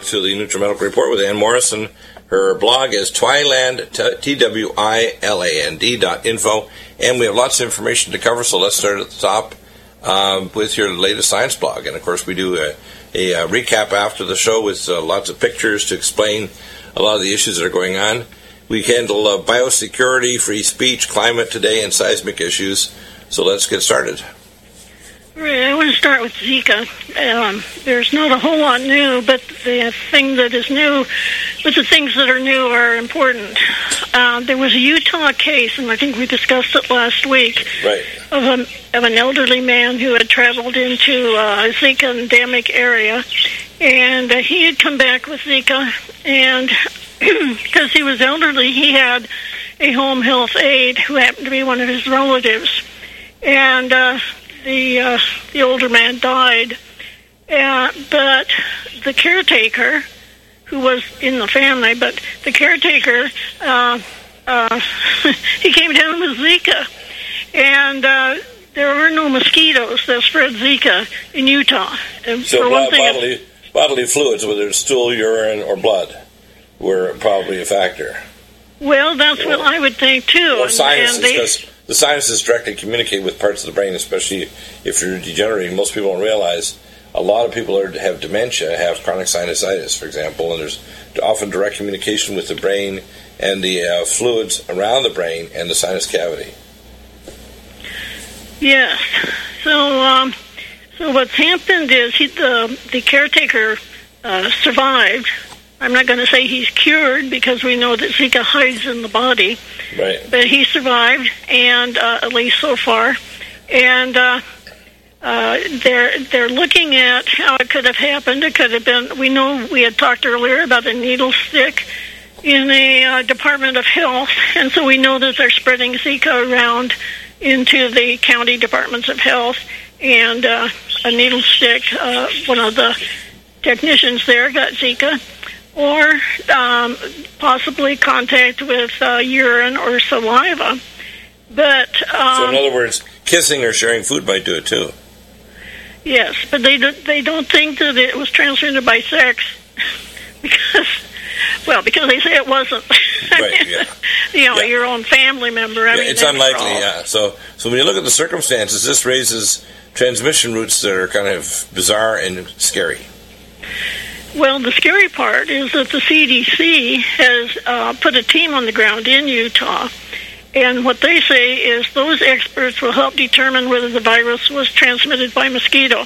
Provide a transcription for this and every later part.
to the NutriMedical Report with Ann Morrison. Her blog is Twiland, TWILAND.info, and we have lots of information to cover, so let's start at the top with your latest science blog. And, of course, we do a recap after the show with lots of pictures to explain a lot of the issues that are going on. We handle biosecurity, free speech, climate today, and seismic issues, so let's get started. Right, I want to start with Zika. There's not a whole lot new, but the thing that is new, but the things that are new are important. There was a Utah case, and I think we discussed it last week, right, of an elderly man who had traveled into a Zika endemic area, and he had come back with Zika, and because he was elderly, he had a home health aide who happened to be one of his relatives, and the older man died, but the caretaker, who was in the family, but the caretaker, he came down with Zika, and there are no mosquitoes that spread Zika in Utah. And so for one thing, bodily fluids, whether it's stool, urine, or blood, were probably a factor. Well, that's what I would think, too. Or sinuses, because the sinuses directly communicate with parts of the brain, especially if you're degenerating. Most people don't realize a lot of people have dementia, have chronic sinusitis, for example, and there's often direct communication with the brain and the fluids around the brain and the sinus cavity. Yes. So what's happened is the caretaker survived. I'm not going to say he's cured because we know that Zika hides in the body. Right. But he survived, and at least so far. And they're looking at how it could have happened. It could have been, we know we had talked earlier about a needle stick in a Department of Health, and so we know that they're spreading Zika around into the county departments of health, and a needle stick, one of the technicians there got Zika, or possibly contact with urine or saliva. But so in other words, kissing or sharing food might do it too. Yes, but they don't think that it was transmitted by sex because they say it wasn't. Right. Yeah. Your own family member. I mean, it's unlikely. Yeah. So when you look at the circumstances, this raises transmission routes that are kind of bizarre and scary. Well, the scary part is that the CDC has put a team on the ground in Utah, and what they say is those experts will help determine whether the virus was transmitted by mosquito.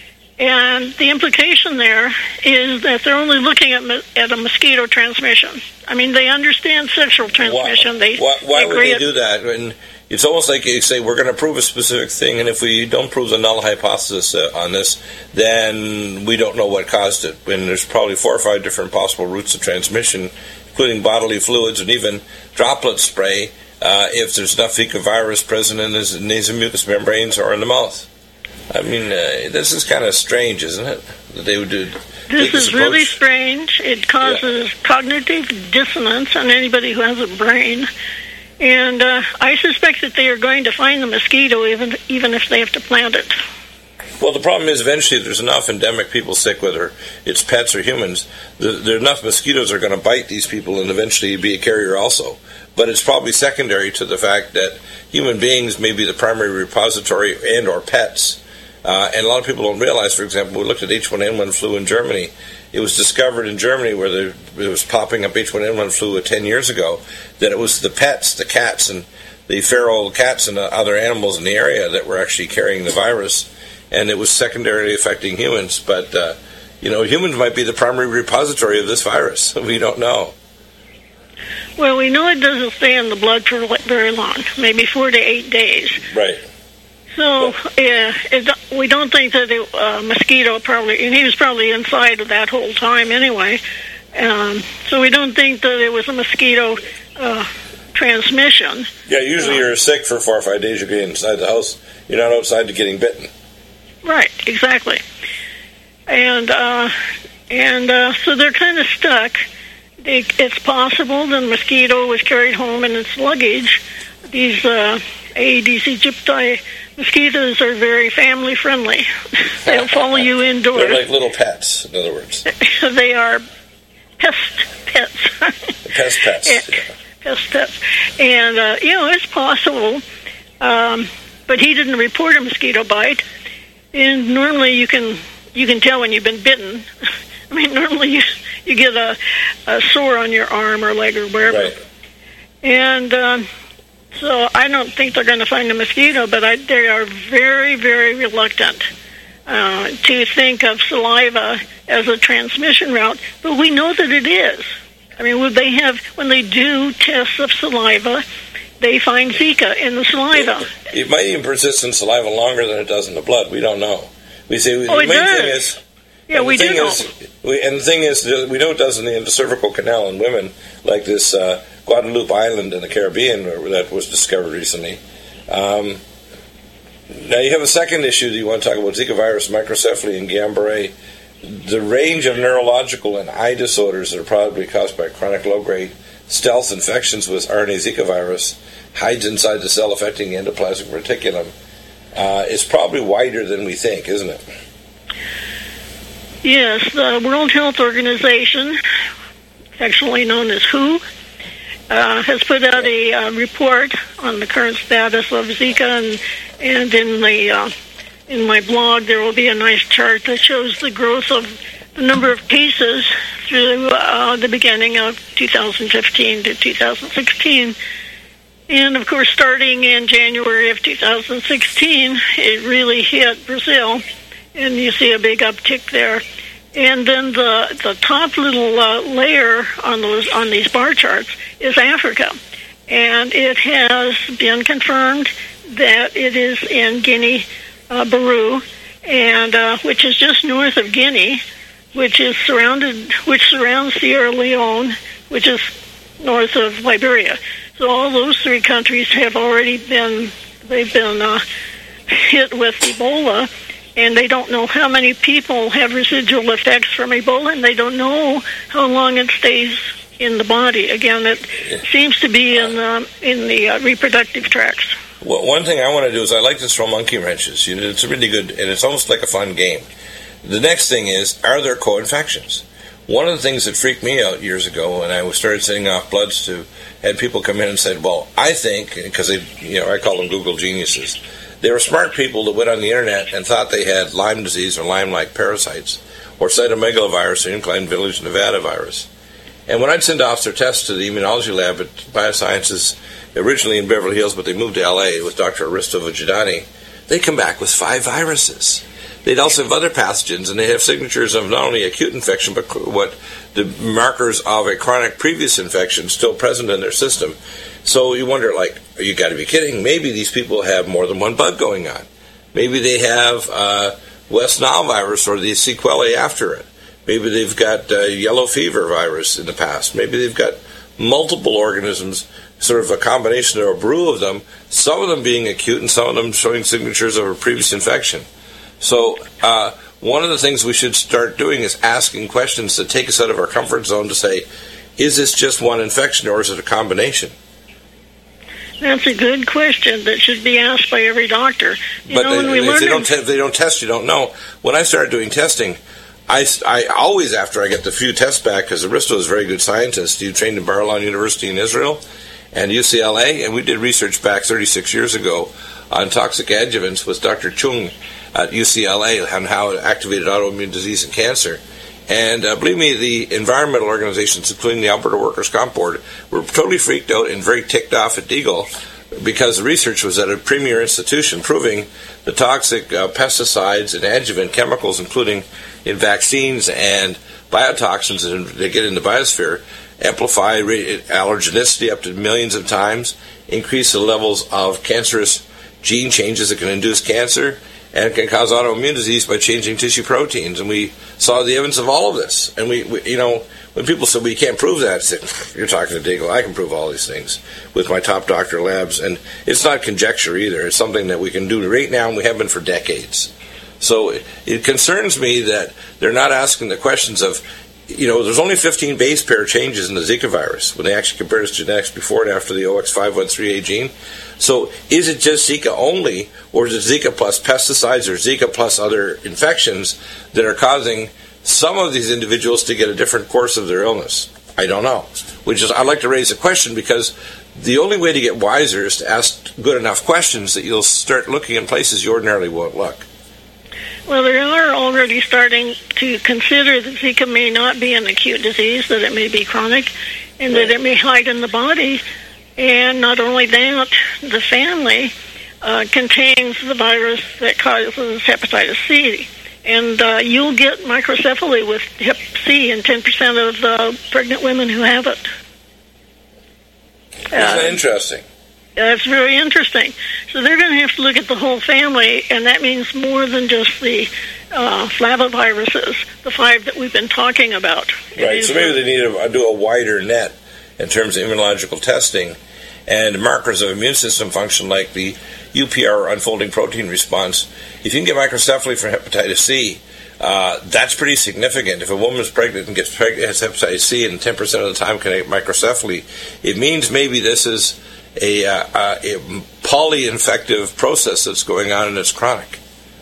And the implication there is that they're only looking at a mosquito transmission. I mean, they understand sexual transmission. Why would they do that? And it's almost like you say, we're going to prove a specific thing, and if we don't prove the null hypothesis on this, then we don't know what caused it. And there's probably 4 or 5 different possible routes of transmission, including bodily fluids and even droplet spray, if there's enough Zika virus present in the nasal mucous membranes or in the mouth. I mean, this is kind of strange, isn't it? That they would do. This is really strange. It causes cognitive dissonance on anybody who has a brain. And I suspect that they are going to find the mosquito even if they have to plant it. Well, the problem is eventually there's enough endemic people sick, whether it's pets or humans, there are enough mosquitoes are going to bite these people and eventually be a carrier also. But it's probably secondary to the fact that human beings may be the primary repository and or pets. And a lot of people don't realize, for example, we looked at H1N1 flu in Germany. It was discovered in Germany where it was popping up H1N1 flu 10 years ago that it was the pets, the cats, and the feral cats and other animals in the area that were actually carrying the virus. And it was secondarily affecting humans. But, humans might be the primary repository of this virus. We don't know. Well, we know it doesn't stay in the blood for very long, maybe 4 to 8 days. Right. So, we don't think that mosquito probably, and he was probably inside of that whole time anyway, so we don't think that it was a mosquito transmission. Yeah, usually you're sick for 4 or 5 days, you get inside the house. You're not outside to getting bitten. Right, exactly. And so they're kind of stuck. It's possible the mosquito was carried home in its luggage. These Aedes aegypti Mosquitoes are very family friendly. They'll follow you indoors. They're like little pets, in other words. They are pets. Pets. Yeah. Pets. And, it's possible. But he didn't report a mosquito bite. And normally you can tell when you've been bitten. I mean, normally you get a sore on your arm or leg or wherever. Right. And so I don't think they're going to find a mosquito, but they are very, very reluctant to think of saliva as a transmission route. But we know that it is. I mean, when they do tests of saliva, they find Zika in the saliva. It might even persist in saliva longer than it does in the blood. We don't know. We say the main thing is. Yeah, we do know. And the thing is, we know it does in the cervical canal in women, like this Guadalupe Island in the Caribbean that was discovered recently. Now, you have a second issue that you want to talk about, Zika virus, microcephaly, and Guillain-Barré. The range of neurological and eye disorders that are probably caused by chronic low-grade stealth infections with RNA Zika virus hides inside the cell affecting the endoplasmic reticulum. It's probably wider than we think, isn't it? Yes, the World Health Organization, actually known as WHO, has put out a report on the current status of Zika, and in my blog there will be a nice chart that shows the growth of the number of cases through the beginning of 2015 to 2016. And, of course, starting in January of 2016, it really hit Brazil, and you see a big uptick there. And then the top little layer on these bar charts is Africa. And it has been confirmed that it is in Guinea-Bissau, and which is just north of Guinea, which surrounds Sierra Leone, which is north of Liberia. So all those three countries have already been hit with Ebola, and they don't know how many people have residual effects from Ebola, and they don't know how long it stays in the body. Again, it seems to be in the reproductive tracts. Well, one thing I want to do is I like to throw monkey wrenches. It's really good, and it's almost like a fun game. The next thing is, are there co-infections? One of the things that freaked me out years ago when I started sending off bloods to had people come in and said, well, I think, because I call them Google geniuses, they were smart people that went on the internet and thought they had Lyme disease or Lyme-like parasites or cytomegalovirus or Incline Village, Nevada virus. And when I'd send off their tests to the immunology lab at Biosciences, originally in Beverly Hills, but they moved to L.A. with Dr. Aristo Vajidani, they come back with 5 viruses. They'd also have other pathogens, and they have signatures of not only acute infection, but what the markers of a chronic previous infection still present in their system. So you wonder, you got to be kidding. Maybe these people have more than one bug going on. Maybe they have West Nile virus or the sequelae after it. Maybe they've got yellow fever virus in the past. Maybe they've got multiple organisms, sort of a combination or a brew of them, some of them being acute and some of them showing signatures of a previous infection. So one of the things we should start doing is asking questions that take us out of our comfort zone to say, is this just one infection or is it a combination? That's a good question that should be asked by every doctor. If they don't test, you don't know. When I started doing testing, I always, after I get the few tests back, because Aristo is a very good scientist, he trained at Bar-Ilan University in Israel and UCLA, and we did research back 36 years ago on toxic adjuvants with Dr. Chung at UCLA on how it activated autoimmune disease and cancer. And believe me, the environmental organizations, including the Alberta Workers' Comp Board, were totally freaked out and very ticked off at Deagle because the research was at a premier institution proving the toxic pesticides and adjuvant chemicals, including in vaccines and biotoxins that get in the biosphere, amplify allergenicity up to millions of times, increase the levels of cancerous gene changes that can induce cancer, and can cause autoimmune disease by changing tissue proteins. And we saw the evidence of all of this. And we when people say, well, you can't prove that, I said, you're talking to Deagle. I can prove all these things with my top doctor labs. And it's not conjecture either. It's something that we can do right now, and we have been for decades. So it concerns me that they're not asking the questions of, there's only 15 base pair changes in the Zika virus when they actually compare its genetics before and after the OX513A gene. So is it just Zika only, or is it Zika plus pesticides or Zika plus other infections that are causing some of these individuals to get a different course of their illness? I don't know. I'd like to raise a question, because the only way to get wiser is to ask good enough questions that you'll start looking in places you ordinarily won't look. Well, they are already starting to consider that Zika may not be an acute disease, that it may be chronic, and that it may hide in the body. And not only that, the family contains the virus that causes hepatitis C. And you'll get microcephaly with Hep C in 10% of the pregnant women who have it. Isn't that interesting? That's very interesting. So they're going to have to look at the whole family, and that means more than just the flaviviruses, the 5 that we've been talking about. Right, so maybe they need to do a wider net in terms of immunological testing and markers of immune system function like the UPR, or unfolding protein response. If you can get microcephaly for hepatitis C, that's pretty significant. If a woman's pregnant and has hepatitis C and 10% of the time can get microcephaly, it means maybe this is a polyinfective process that's going on and it's chronic.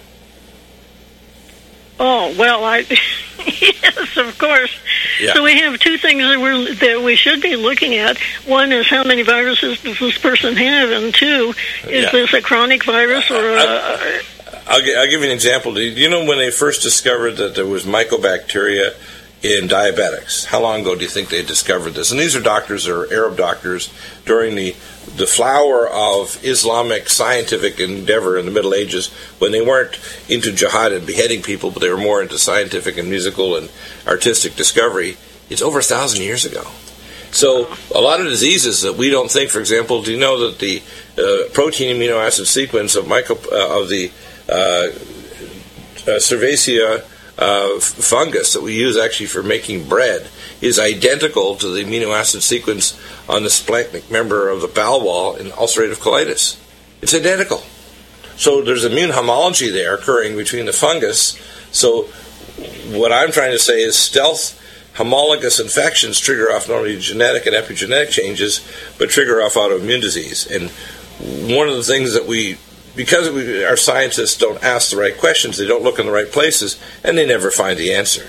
Oh, well, yes, of course. Yeah. So we have 2 things that we should be looking at. One is how many viruses does this person have, and 2, is this a chronic virus or I'll give you an example. Do you know when they first discovered that there was mycobacteria in diabetics? How long ago do you think they discovered this? And these are doctors, or Arab doctors, during the flower of Islamic scientific endeavor in the Middle Ages, when they weren't into jihad and beheading people, but they were more into scientific and musical and artistic discovery. It's over 1,000 years ago. So a lot of diseases that we don't think, for example, do you know that the protein amino acid sequence of the Cerevisia fungus that we use actually for making bread is identical to the amino acid sequence on the splanchnic member of the bowel wall in ulcerative colitis. It's identical. So there's immune homology there occurring between the fungus. So what I'm trying to say is stealth homologous infections trigger off not only genetic and epigenetic changes, but trigger off autoimmune disease. And one of the things that because our scientists don't ask the right questions, they don't look in the right places, and they never find the answer.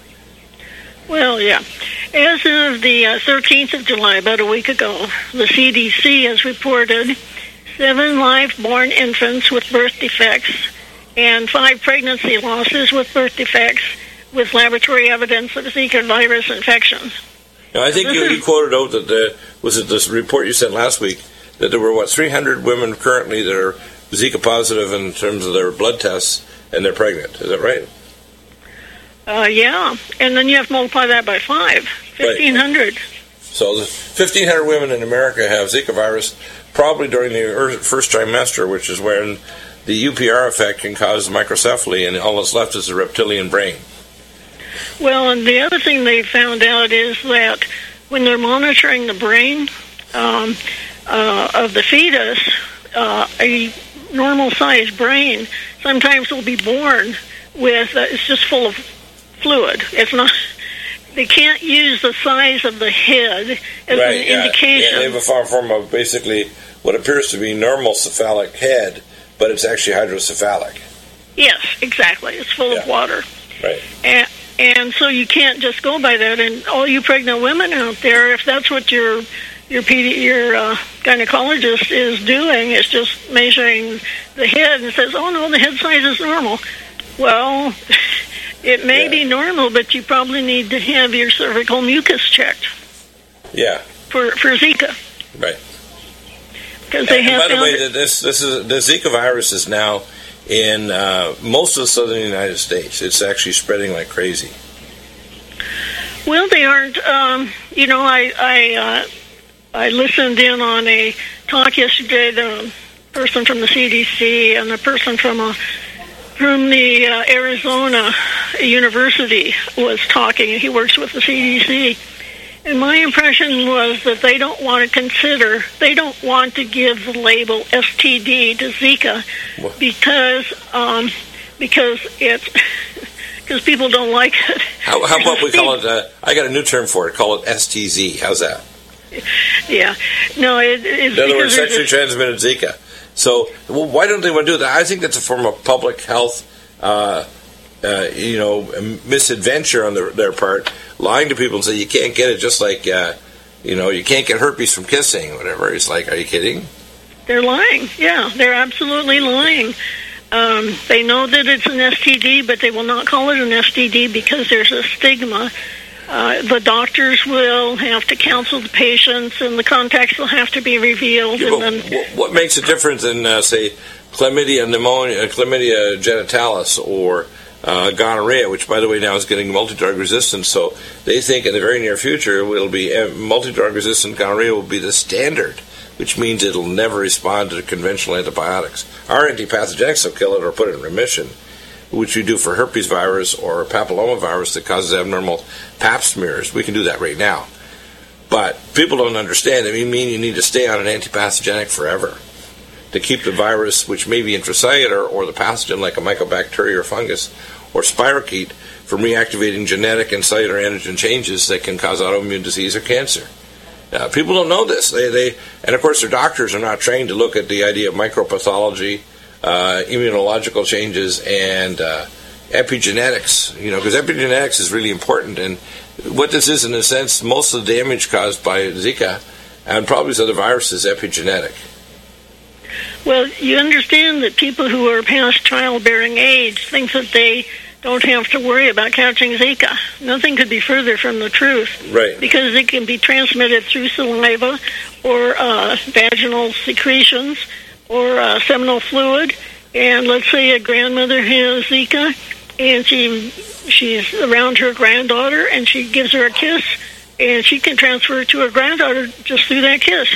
Well, yeah. As of the 13th of July, about a week ago, the CDC has reported 7 live-born infants with birth defects and 5 pregnancy losses with birth defects with laboratory evidence of Zika virus infection. Now, I think you quoted out that was it this report you sent last week, that there were, 300 women currently that are Zika positive in terms of their blood tests, and they're pregnant. Is that right? Yeah, and then you have to multiply that by 5, 1,500. Right. So 1,500 women in America have Zika virus, probably during the first trimester, which is when the UPR effect can cause microcephaly, and all that's left is the reptilian brain. Well, and the other thing they found out is that when they're monitoring the brain of the fetus, a normal-sized brain sometimes will be born with, it's just full of fluid. It's not. They can't use the size of the head as an indication. Yeah, they have a form of basically what appears to be normal cephalic head, but it's actually hydrocephalic. Yes, exactly. It's full of water. Right. And so you can't just go by that. And all you pregnant women out there, if that's what your gynecologist is doing, is just measuring the head and says, "Oh no, the head size is normal." Well, it may be normal, but you probably need to have your cervical mucus checked. Yeah. For Zika. Right. Because they have. By the way, the Zika virus is now in most of the southern United States. It's actually spreading like crazy. Well, they aren't. I listened in on a talk yesterday. The person from the CDC and the person from the Arizona University was talking. He works with the CDC. And my impression was that they don't want to give the label STD to Zika because because people don't like it. How about we call it, I got a new term for it, call it STZ. How's that? Yeah. No, it's in other words, sexually transmitted Zika. So why don't they want to do that? I think that's a form of public health, misadventure on their part, lying to people and say you can't get it, just like, you can't get herpes from kissing or whatever. It's like, are you kidding? They're lying. Yeah, they're absolutely lying. They know that it's an STD, but they will not call it an STD because there's a stigma. The doctors will have to counsel the patients, and the contacts will have to be revealed. Yeah, what makes a difference in, say, chlamydia pneumonia, chlamydia genitalis, or gonorrhea, which, by the way, now is getting multi-drug resistant? So they think in the very near future, will be multi-drug resistant gonorrhea will be the standard, which means it'll never respond to conventional antibiotics. Our antipathogenics will kill it or put it in remission, which we do for herpes virus or papillomavirus that causes abnormal pap smears. We can do that right now. But people don't understand. I mean, you need to stay on an antipathogenic forever to keep the virus, which may be intracellular, or the pathogen like a mycobacteria or fungus or spirochete, from reactivating genetic and cellular antigen changes that can cause autoimmune disease or cancer. People don't know this. And of course, their doctors are not trained to look at the idea of micropathology, immunological changes, and epigenetics, because epigenetics is really important. And what this is, in a sense, most of the damage caused by Zika and probably these other viruses is epigenetic. Well, you understand that people who are past childbearing age think that they don't have to worry about catching Zika. Nothing could be further from the truth. Right. Because it can be transmitted through saliva or vaginal secretions or seminal fluid. And let's say a grandmother has Zika and she's around her granddaughter and she gives her a kiss, and she can transfer it to her granddaughter just through that kiss.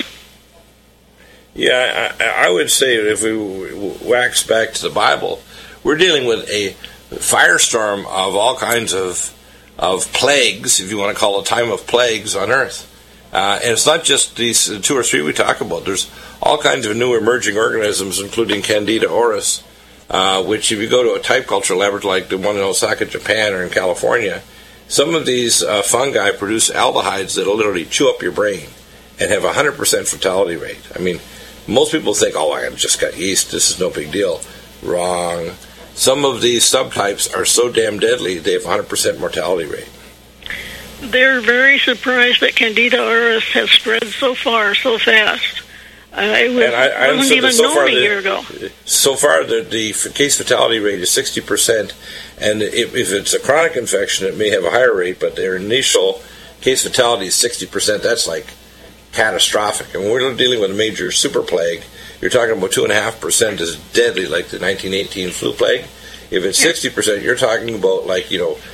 Yeah, I would say if we wax back to the Bible, we're dealing with a firestorm of all kinds of plagues, if you want to call it a time of plagues on Earth. And it's not just these 2 or 3 we talk about. There's all kinds of new emerging organisms, including Candida auris, which if you go to a type culture laboratory like the one in Osaka, Japan, or in California, some of these fungi produce aldehydes that will literally chew up your brain and have a 100% fatality rate. I mean, most people think, I just got yeast, this is no big deal. Wrong. Some of these subtypes are so damn deadly, they have a 100% mortality rate. They're very surprised that Candida auris has spread so far, so fast. It wasn't even known a year ago. So far, the case fatality rate is 60%, and if it's a chronic infection, it may have a higher rate, but their initial case fatality is 60%. That's like catastrophic. And when we're dealing with a major super plague, you're talking about 2.5% is deadly, like the 1918 flu plague. If it's 60%, you're talking about like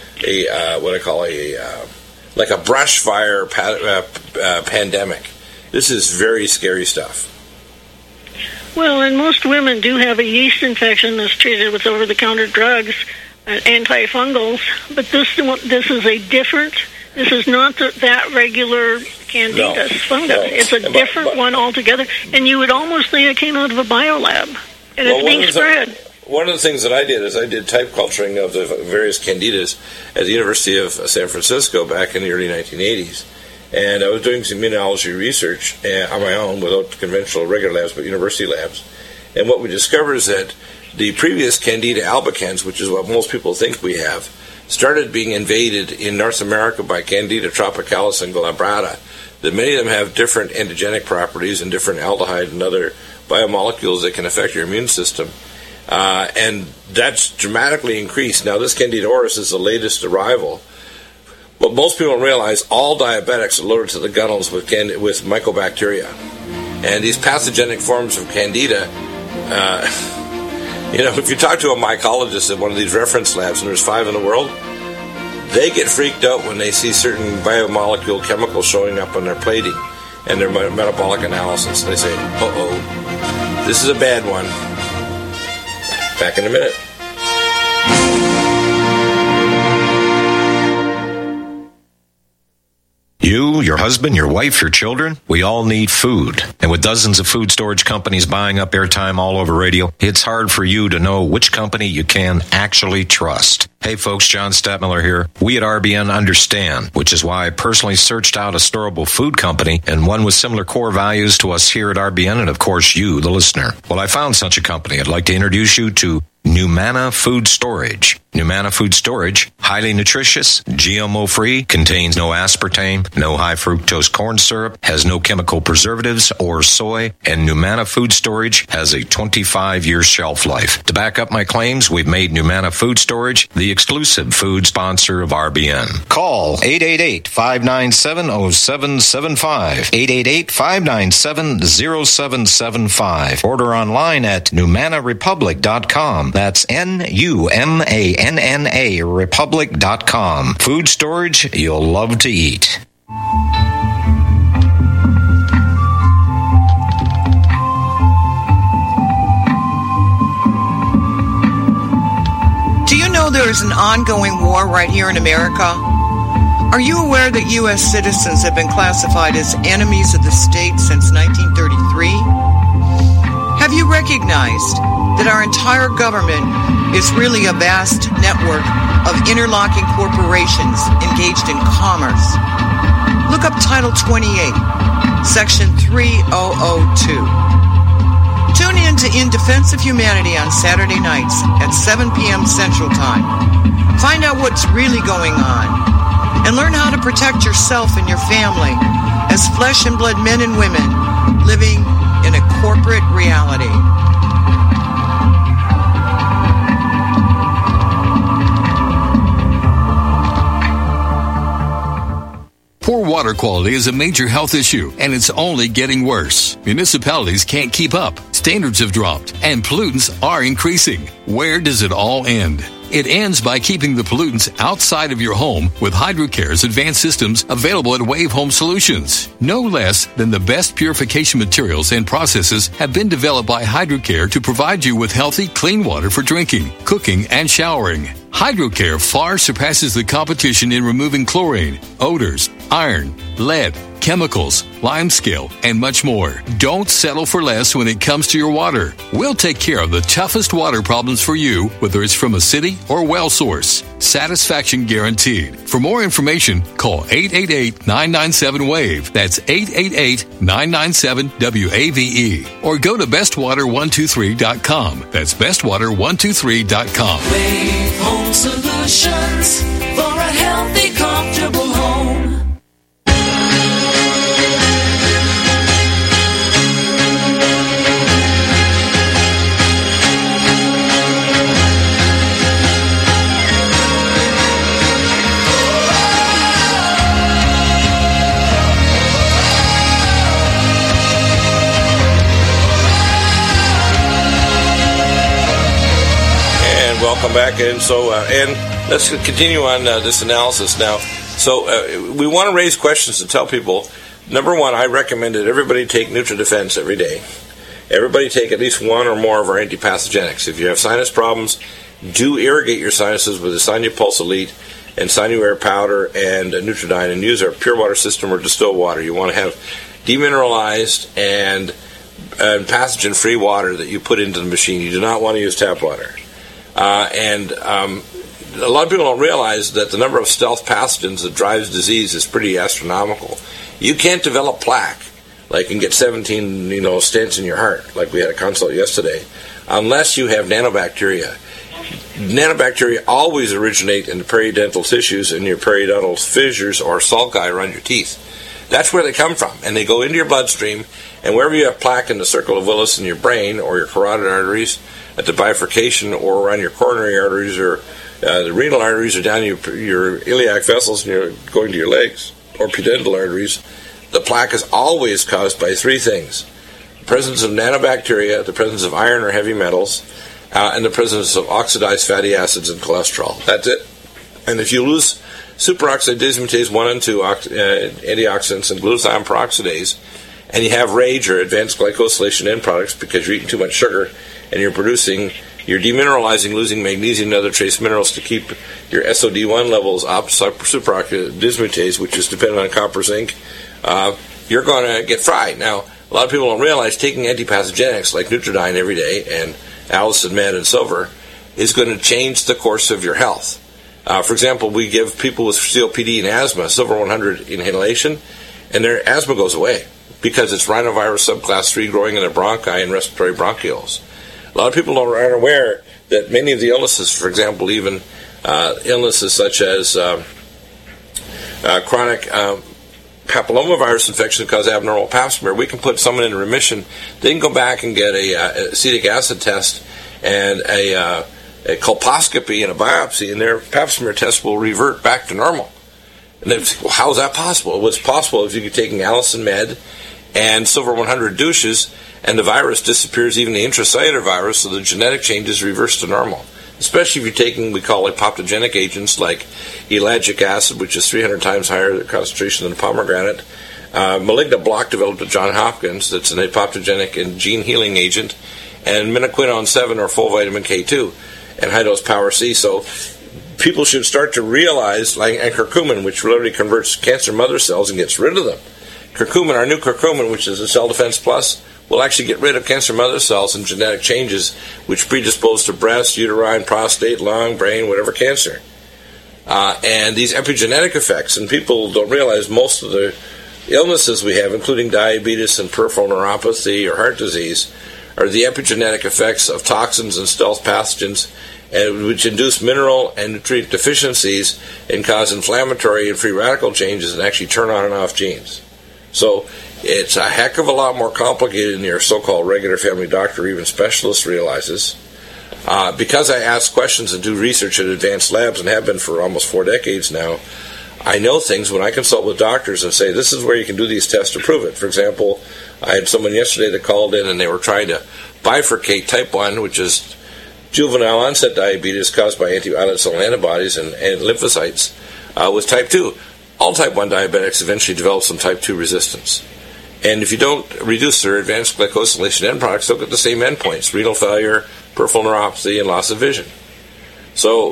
like a brush fire pandemic. This is very scary stuff. Well, and most women do have a yeast infection that's treated with over-the-counter drugs, antifungals. But this is a different. This is not that regular Candida fungus. No. It's a different one altogether. And you would almost think it came out of a biolab. And it's being spread. One of the things that I did is I did type culturing of the various Candidas at the University of San Francisco back in the early 1980s. And I was doing some immunology research on my own without conventional regular labs, but university labs. And what we discovered is that the previous Candida albicans, which is what most people think we have, started being invaded in North America by Candida tropicalis and glabrata. That many of them have different antigenic properties and different aldehyde and other biomolecules that can affect your immune system. And that's dramatically increased. Now, this Candida auris is the latest arrival. But most people don't realize all diabetics are loaded to the gunnels with mycobacteria. And these pathogenic forms of Candida, if you talk to a mycologist at one of these reference labs, and there's 5 in the world, they get freaked out when they see certain biomolecule chemicals showing up on their plating and their metabolic analysis. They say, this is a bad one. Back in a minute. You, your husband, your wife, your children, we all need food. And with dozens of food storage companies buying up airtime all over radio, it's hard for you to know which company you can actually trust. Hey folks, John Stadtmiller here. We at RBN understand, which is why I personally searched out a storable food company and one with similar core values to us here at RBN and of course you, the listener. Well, I found such a company. I'd like to introduce you to Numana Food Storage. Numana Food Storage, highly nutritious, GMO-free, contains no aspartame, no high-fructose corn syrup, has no chemical preservatives or soy, and Numana Food Storage has a 25-year shelf life. To back up my claims, we've made Numana Food Storage the exclusive food sponsor of RBN. Call 888-597-0775, 888-597-0775. Order online at NumanaRepublic.com. That's NUMANNA Republic.com. Food storage you'll love to eat. Do you know there is an ongoing war right here in America? Are you aware that U.S. citizens have been classified as enemies of the state since 1933? Have you recognized that our entire government is really a vast network of interlocking corporations engaged in commerce? Look up Title 28, Section 3002. Tune in to In Defense of Humanity on Saturday nights at 7 p.m. Central Time. Find out what's really going on and learn how to protect yourself and your family as flesh and blood men and women living in a corporate reality. Poor water quality is a major health issue, and it's only getting worse. Municipalities can't keep up. Standards have dropped, and pollutants are increasing. Where does it all end? It ends by keeping the pollutants outside of your home with HydroCare's advanced systems available at Wave Home Solutions. No less than the best purification materials and processes have been developed by HydroCare to provide you with healthy, clean water for drinking, cooking, and showering. HydroCare far surpasses the competition in removing chlorine, odors, iron, lead, chemicals, limescale, and much more. Don't settle for less when it comes to your water. We'll take care of the toughest water problems for you, whether it's from a city or well source. Satisfaction guaranteed. For more information, call 888-997-WAVE. That's 888-997-WAVE. Or go to bestwater123.com. That's bestwater123.com. Wave Home Solutions for a healthy, comfortable home. Welcome back, and let's continue on this analysis now. So we want to raise questions to tell people. Number one, I recommend that everybody take NutriDefense every day. Everybody take at least one or more of our antipathogenics. If you have sinus problems, do irrigate your sinuses with the Sinupulse Elite and Sinuair powder and Nutridyne, and use our pure water system or distilled water. You want to have demineralized and pathogen-free water that you put into the machine. You do not want to use tap water. A lot of people don't realize that the number of stealth pathogens that drives disease is pretty astronomical. You can't develop plaque, like and get 17, stents in your heart, like we had a consult yesterday, unless you have nanobacteria. Nanobacteria always originate in the periodontal tissues and your periodontal fissures or sulci around your teeth. That's where they come from, and they go into your bloodstream, and wherever you have plaque in the circle of Willis in your brain or your carotid arteries, at the bifurcation or around your coronary arteries or the renal arteries or down your iliac vessels and you're going to your legs or pudendal arteries, the plaque is always caused by three things: the presence of nanobacteria, the presence of iron or heavy metals, and the presence of oxidized fatty acids and cholesterol. That's it. And if you lose superoxide dismutase 1 and 2 antioxidants and glutathione peroxidase, and you have RAGE or advanced glycosylation end products because you're eating too much sugar and you're producing You're demineralizing, losing magnesium and other trace minerals to keep your SOD1 levels up, superoxide dismutase, which is dependent on copper, zinc. You're going to get fried. Now, a lot of people don't realize taking antipathogenics like Nutridyne every day and Allicin Med and Silver is going to change the course of your health. For example, we give people with COPD and asthma Silver 100 inhalation, and their asthma goes away because it's rhinovirus subclass 3 growing in their bronchi and respiratory bronchioles. A lot of people aren't aware that many of the illnesses, for example, even illnesses such as chronic papillomavirus infection cause abnormal pap smear, we can put someone in remission. They can go back and get a acetic acid test and a colposcopy and a biopsy, and their pap smear test will revert back to normal. And they say, well, how is that possible? Well, it's possible if you're taking Allicin Med and Silver 100 douches, and the virus disappears, even the intracellular virus, so the genetic changes reverse to normal. Especially if you're taking, we call it apoptogenic agents like ellagic acid, which is 300 times higher concentration than pomegranate. Malignant block developed at Johns Hopkins, that's an apoptogenic and gene healing agent, and minoquinone 7 or full vitamin K2, and high-dose Power C. So people should start to realize, like, and curcumin, which literally converts cancer mother cells and gets rid of them. Curcumin, our new curcumin, which is a Cell Defense Plus, will actually get rid of cancer mother cells and genetic changes which predispose to breast, uterine, prostate, lung, brain, whatever cancer. And these epigenetic effects, and people don't realize most of the illnesses we have, including diabetes and peripheral neuropathy or heart disease, are the epigenetic effects of toxins and stealth pathogens, and which induce mineral and nutrient deficiencies and cause inflammatory and free radical changes and actually turn on and off genes. So it's a heck of a lot more complicated than your so-called regular family doctor or even specialist realizes. Because I ask questions and do research at advanced labs and have been for almost 4 decades now, I know things when I consult with doctors and say, this is where you can do these tests to prove it. For example, I had someone yesterday that called in and they were trying to bifurcate type 1, which is juvenile onset diabetes caused by anti-islet cell antibodies and lymphocytes, with type 2. All type 1 diabetics eventually develop some type 2 resistance. And if you don't reduce their advanced glycosylation end products, they'll get the same endpoints: renal failure, peripheral neuropathy, and loss of vision. So,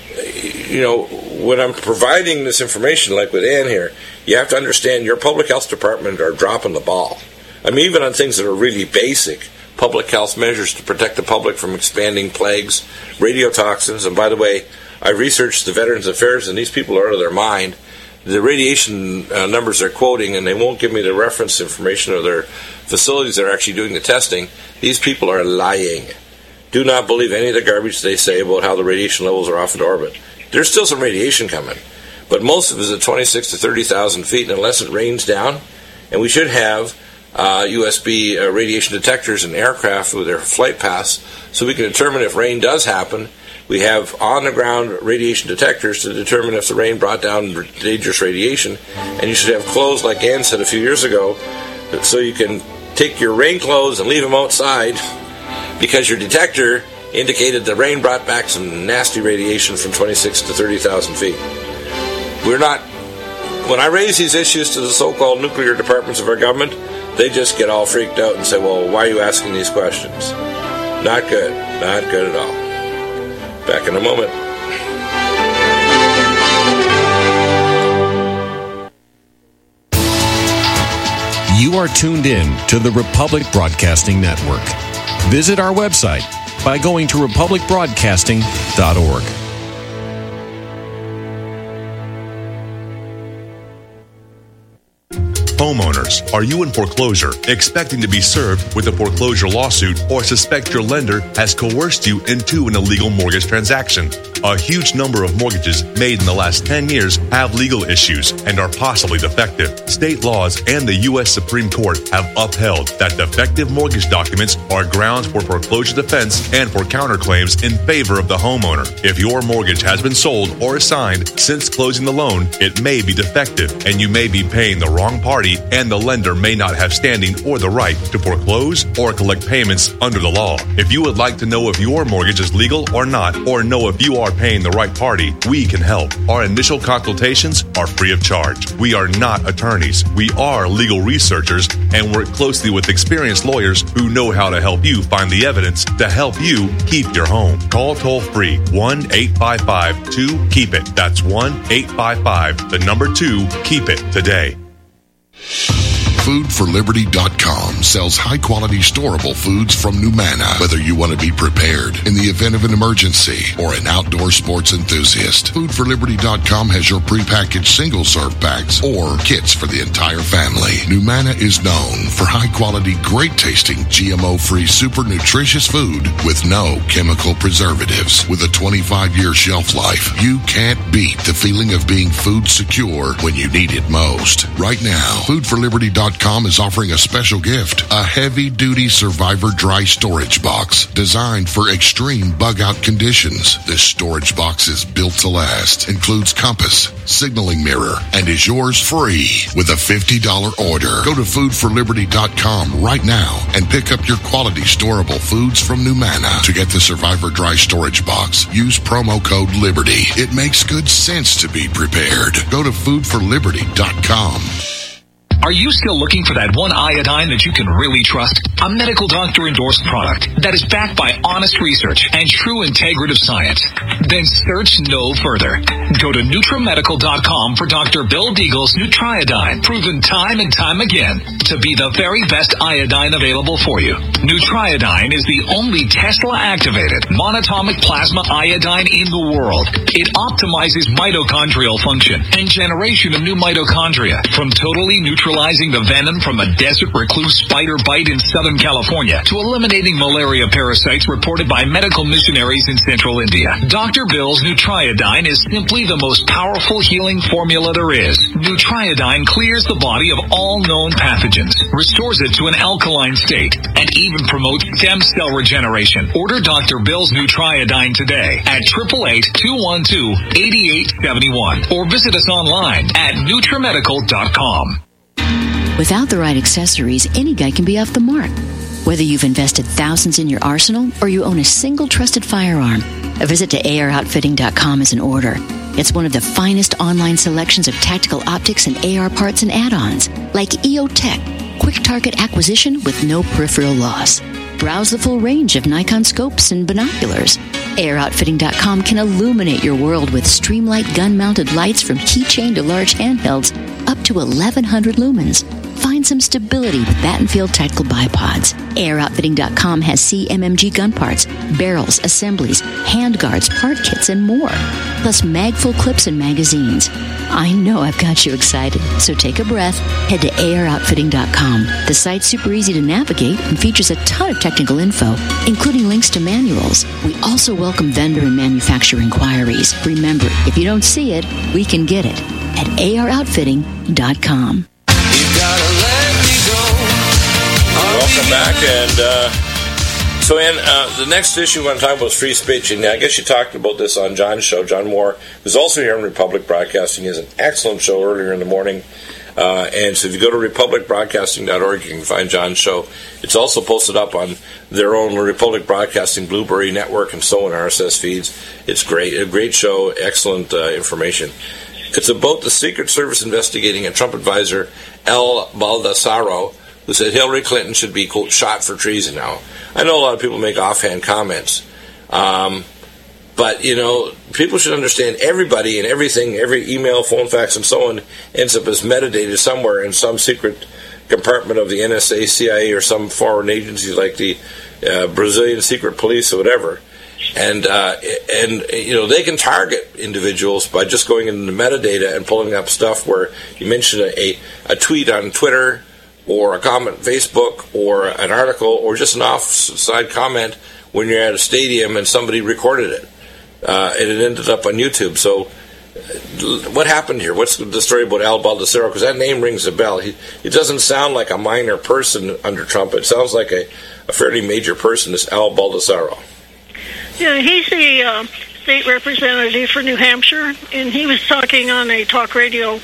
when I'm providing this information, like with Ann here, you have to understand your public health department are dropping the ball. I mean, even on things that are really basic public health measures to protect the public from expanding plagues, radiotoxins. And by the way, I researched the Veterans Affairs, and these people are out of their mind. The radiation numbers they're quoting, and they won't give me the reference information or their facilities that are actually doing the testing. These people are lying. Do not believe any of the garbage they say about how the radiation levels are off into orbit. There's still some radiation coming, but most of it is at 26 to 30,000 feet, and unless it rains down, and we should have USB radiation detectors in aircraft with their flight paths, so we can determine if rain does happen. We have on-the-ground radiation detectors to determine if the rain brought down dangerous radiation. And you should have clothes, like Ann said a few years ago, so you can take your rain clothes and leave them outside because your detector indicated the rain brought back some nasty radiation from 26 to 30,000 feet. When I raise these issues to the so-called nuclear departments of our government, they just get all freaked out and say, well, why are you asking these questions? Not good. Not good at all. Back in a moment. You are tuned in to the Republic Broadcasting Network. Visit our website by going to republicbroadcasting.org. Homeowners, are you in foreclosure, expecting to be served with a foreclosure lawsuit, or suspect your lender has coerced you into an illegal mortgage transaction? A huge number of mortgages made in the last 10 years have legal issues and are possibly defective. State laws and the U.S. Supreme Court have upheld that defective mortgage documents are grounds for foreclosure defense and for counterclaims in favor of the homeowner. If your mortgage has been sold or assigned since closing the loan, it may be defective and you may be paying the wrong party property, and the lender may not have standing or the right to foreclose or collect payments under the law. If you would like to know if your mortgage is legal or not, or know if you are paying the right party, we can help. Our initial consultations are free of charge. We are not attorneys. We are legal researchers and work closely with experienced lawyers who know how to help you find the evidence to help you keep your home. Call toll-free 1-855-2-KEEP-IT. That's 1-855-2-KEEP-IT today. FoodForLiberty.com sells high-quality storable foods from Numana. Whether you want to be prepared in the event of an emergency or an outdoor sports enthusiast, FoodForLiberty.com has your prepackaged single-serve packs or kits for the entire family. Numana is known for high-quality, great-tasting, GMO-free, super nutritious food with no chemical preservatives. With a 25-year shelf life, you can't beat the feeling of being food secure when you need it most. Right now, FoodForLiberty.com is offering a special gift, a heavy-duty Survivor dry storage box designed for extreme bug-out conditions. This storage box is built to last, includes compass, signaling mirror, and is yours free with a $50 order. Go to foodforliberty.com right now and pick up your quality storable foods from Numana. To get the Survivor dry storage box, use promo code LIBERTY. It makes good sense to be prepared. Go to foodforliberty.com. Are you still looking for that one iodine that you can really trust? A medical doctor endorsed product that is backed by honest research and true integrative science? Then search no further. Go to NutriMedical.com for Dr. Bill Deagle's Nutriodine, proven time and time again to be the very best iodine available for you. Nutriodine is the only Tesla-activated monatomic plasma iodine in the world. It optimizes mitochondrial function and generation of new mitochondria from totally neutralizing the venom from a desert recluse spider bite in Southern California to eliminating malaria parasites reported by medical missionaries in central India. Dr. Bill's Nutriodine is simply the most powerful healing formula there is. Nutriodine clears the body of all known pathogens, restores it to an alkaline state, and even promotes stem cell regeneration. Order Dr. Bill's Nutriodine today at 888-212-8871 or visit us online at NutriMedical.com. Without the right accessories, any guy can be off the mark. Whether you've invested thousands in your arsenal or you own a single trusted firearm, a visit to AROutfitting.com is in order. It's one of the finest online selections of tactical optics and AR parts and add-ons, like EOTech, quick target acquisition with no peripheral loss. Browse the full range of Nikon scopes and binoculars. AROutfitting.com can illuminate your world with Streamlight gun-mounted lights from keychain to large handhelds up to 1,100 lumens. Find some stability with Battenfield tactical bipods. AirOutfitting.com has CMMG gun parts, barrels, assemblies, handguards, part kits, and more. Plus mag-full clips and magazines. I know I've got you excited, so take a breath. Head to AirOutfitting.com. The site's super easy to navigate and features a ton of technical info, including links to manuals. We also welcome vendor and manufacturer inquiries. Remember, if you don't see it, we can get it at AirOutfitting.com. Welcome back, and so Ann, the next issue we want to talk about is free speech, and I guess you talked about this on John's show. John Moore, who's also here on Republic Broadcasting, has an excellent show earlier in the morning, and so if you go to republicbroadcasting.org, you can find John's show. It's also posted up on their own Republic Broadcasting Blueberry Network and so on RSS feeds. It's great, a great show, excellent information. It's about the Secret Service investigating a Trump advisor, Al Baldassaro, who said Hillary Clinton should be, quote, shot for treason now. I know a lot of people make offhand comments, but, you know, people should understand everybody and everything, every email, phone, fax, and so on ends up as metadata somewhere in some secret compartment of the NSA, CIA, or some foreign agency like the Brazilian secret police or whatever. And you know, they can target individuals by just going into the metadata and pulling up stuff where you mention a tweet on Twitter or a comment on Facebook or an article or just an offside comment when you're at a stadium and somebody recorded it. And it ended up on YouTube. So what happened here? What's the story about Al Baldassaro? Because that name rings a bell. It doesn't sound like a minor person under Trump. It sounds like a fairly major person, this Al Baldassaro. Yeah, he's the state representative for New Hampshire, and he was talking on a talk radio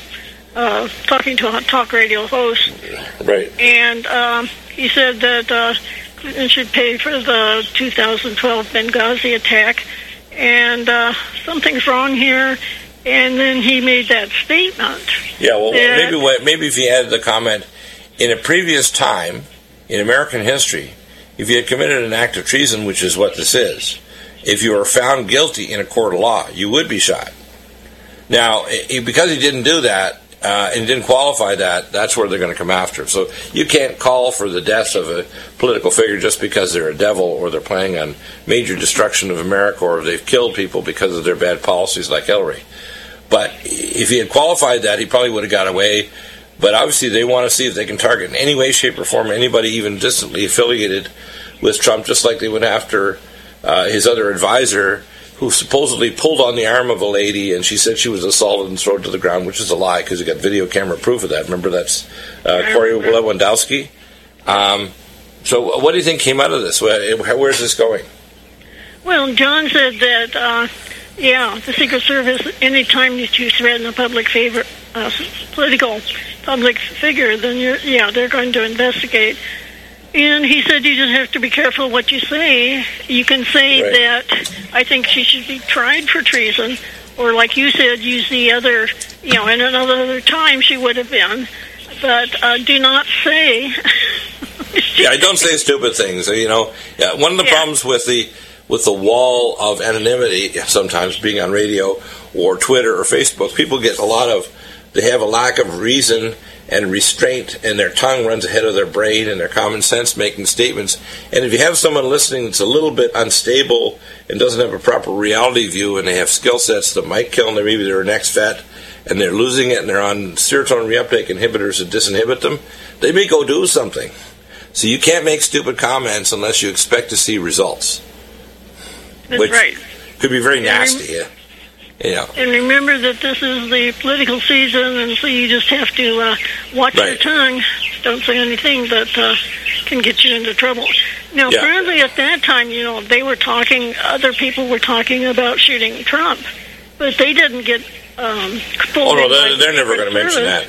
talking to a talk radio host. Right. And he said that Clinton should pay for the 2012 Benghazi attack, and something's wrong here. And then he made that statement. Yeah, well, maybe if he added the comment, in a previous time in American history, if you had committed an act of treason, which is what this is, if you were found guilty in a court of law, you would be shot. Now, because he didn't do that, and didn't qualify that, that's where they're going to come after him. So you can't call for the death of a political figure just because they're a devil or they're planning on major destruction of America or they've killed people because of their bad policies like Hillary. But if he had qualified that, he probably would have got away. But obviously they want to see if they can target in any way, shape, or form anybody even distantly affiliated with Trump, just like they went after his other advisor, who supposedly pulled on the arm of a lady, and she said she was assaulted and thrown to the ground, which is a lie because you got video camera proof of that. Remember, that's Corey Lewandowski. So what do you think came out of this? Where's this going? Well, John said that, the Secret Service, anytime that you threaten a political public figure, then they're going to investigate. And he said you just have to be careful what you say. You can say that I think she should be tried for treason, or like you said, use the other, in another time she would have been. But do not say. Don't say stupid things. One of the problems with the wall of anonymity, sometimes being on radio or Twitter or Facebook, people they have a lack of reason and restraint, and their tongue runs ahead of their brain and their common sense making statements. And if you have someone listening that's a little bit unstable and doesn't have a proper reality view, and they have skill sets that might kill them, maybe they're an ex-vet, and they're losing it, and they're on serotonin reuptake inhibitors that disinhibit them, they may go do something. So you can't make stupid comments unless you expect to see results. That's right. Could be very nasty, And remember that this is the political season, and so you just have to watch your tongue. Don't say anything that can get you into trouble. Now, apparently at that time, they were talking, other people were talking about shooting Trump, but they didn't get pulled in. They're never going to mention that.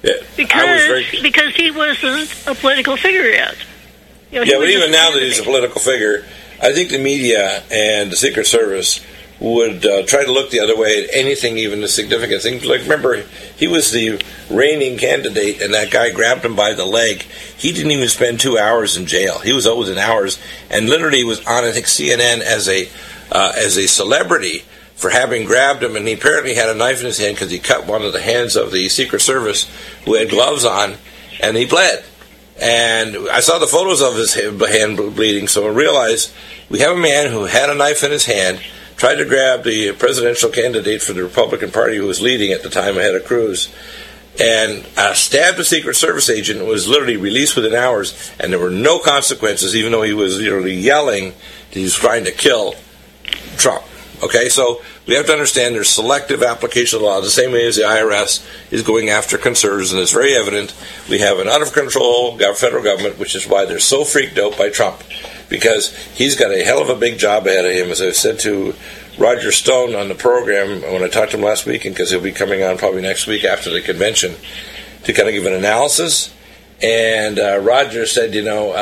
Yeah, because he wasn't a political figure yet. But even now that he's a political figure, I think the media and the Secret Service would try to look the other way at anything, even the significant things. Like, remember, he was the reigning candidate, and that guy grabbed him by the leg. He didn't even spend 2 hours in jail. He was within hours, and literally was on, I think, CNN as a celebrity for having grabbed him. And he apparently had a knife in his hand because he cut one of the hands of the Secret Service who had gloves on, and he bled. And I saw the photos of his hand bleeding, so I realized we have a man who had a knife in his hand, tried to grab the presidential candidate for the Republican Party who was leading at the time ahead of Cruz, and stabbed a Secret Service agent, was literally released within hours, and there were no consequences, even though he was literally yelling that he was trying to kill Trump. Okay, so we have to understand there's selective application of the law, the same way as the IRS is going after conservatives, and it's very evident we have an out-of-control federal government, which is why they're so freaked out by Trump, because he's got a hell of a big job ahead of him. As I said to Roger Stone on the program when I talked to him last week, and because he'll be coming on probably next week after the convention to kind of give an analysis, and Roger said,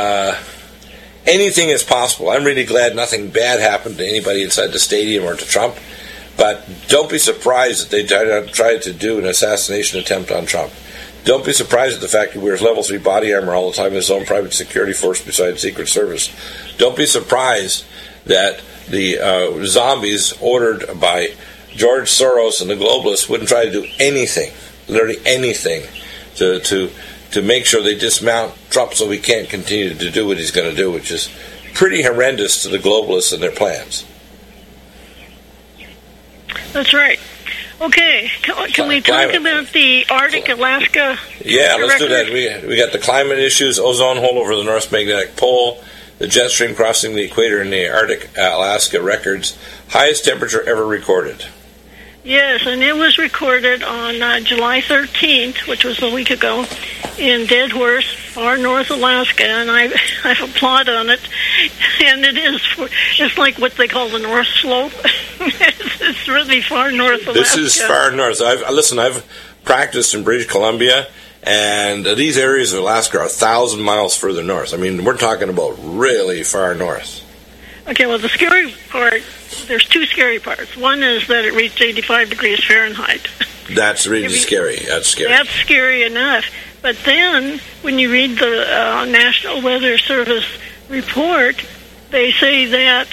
anything is possible. I'm really glad nothing bad happened to anybody inside the stadium or to Trump, but don't be surprised that they tried to do an assassination attempt on Trump. Don't be surprised at the fact that he wears level 3 body armor all the time in his own private security force besides Secret Service. Don't be surprised that the zombies ordered by George Soros and the globalists wouldn't try to do anything, literally anything, to make sure they dismount Trump so he can't continue to do what he's going to do, which is pretty horrendous to the globalists and their plans. That's right. Okay, can we talk about the Arctic, Alaska? Yeah, let's do that. We got the climate issues, ozone hole over the North Magnetic Pole, the jet stream crossing the equator in the Arctic, Alaska records, highest temperature ever recorded. Yes, and it was recorded on July 13th, which was a week ago, in Dead Horse, far north Alaska, and I applaud on it. And it's like what they call the North Slope. It's really far north Alaska. This is far north. I've practiced in British Columbia, and these areas of Alaska are 1,000 miles further north. I mean, we're talking about really far north. Okay, well, the scary part, there's two scary parts. One is that it reached 85 degrees Fahrenheit. That's really scary. That's scary. That's scary enough. But then, when you read the National Weather Service report, they say that,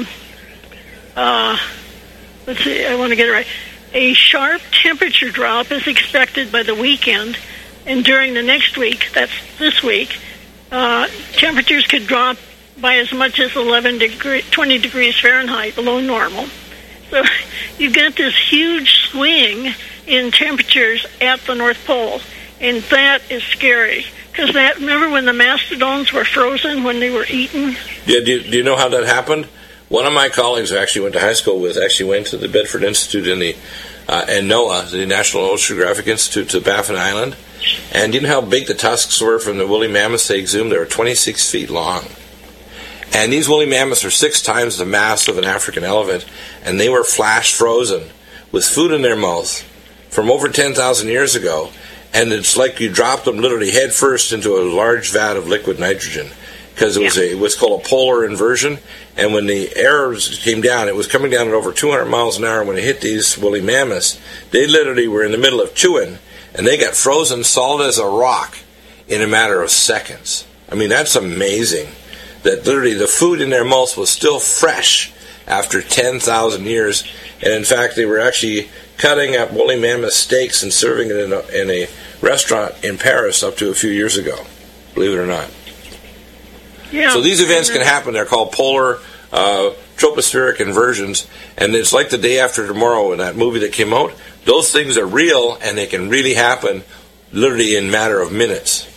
let's see, I want to get it right. A sharp temperature drop is expected by the weekend, and during the next week, that's this week, temperatures could drop by as much as 20 degrees Fahrenheit below normal. So you've got this huge swing in temperatures at the North Pole, and that is scary. Because remember when the mastodons were frozen when they were eaten? Yeah, do you know how that happened? One of my colleagues who actually went to high school with actually went to the Bedford Institute and NOAA, the National Oceanographic Institute, to Baffin Island. And you know how big the tusks were from the woolly mammoths they exhumed? They were 26 feet long. And these woolly mammoths are 6 times the mass of an African elephant, and they were flash frozen with food in their mouth from over 10,000 years ago. And it's like you dropped them literally head first into a large vat of liquid nitrogen, because it was called a polar inversion. And when the air came down, it was coming down at over 200 miles an hour. When it hit these woolly mammoths, they literally were in the middle of chewing, and they got frozen solid as a rock in a matter of seconds. I mean, that's amazing. That literally the food in their mouths was still fresh after 10,000 years. And in fact, they were actually cutting up woolly mammoth steaks and serving it in a restaurant in Paris up to a few years ago, believe it or not. Yeah. So these events can happen. They're called polar tropospheric inversions, and it's like The Day After Tomorrow in that movie that came out. Those things are real, and they can really happen literally in a matter of minutes.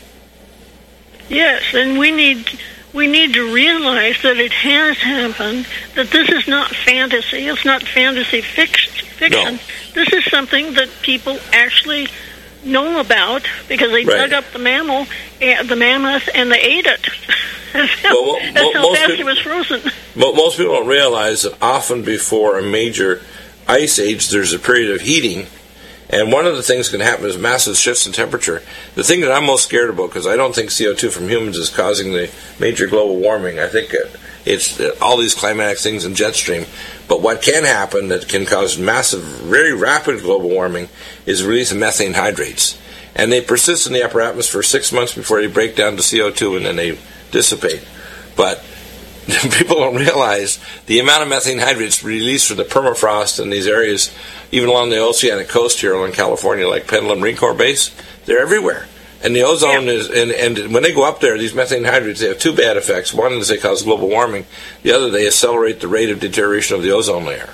Yes, and we need to realize that it has happened, that this is not fantasy. It's not fantasy fiction. No. This is something that people actually know about because they dug up the mammoth, and they ate it. That's how fast it was frozen. Most people don't realize that often before a major ice age, there's a period of heating. And one of the things that can happen is massive shifts in temperature. The thing that I'm most scared about, because I don't think CO2 from humans is causing the major global warming. I think it's all these climatic things in jet stream. But what can happen that can cause massive, very rapid global warming is the release of methane hydrates. And they persist in the upper atmosphere 6 months before they break down to CO2 and then they dissipate. But people don't realize the amount of methane hydrates released from the permafrost in these areas, even along the oceanic coast here along California, like Pendleton Marine Corps Base. They're everywhere. And the ozone is, and when they go up there, these methane hydrates, they have two bad effects. One is they cause global warming. The other, they accelerate the rate of deterioration of the ozone layer.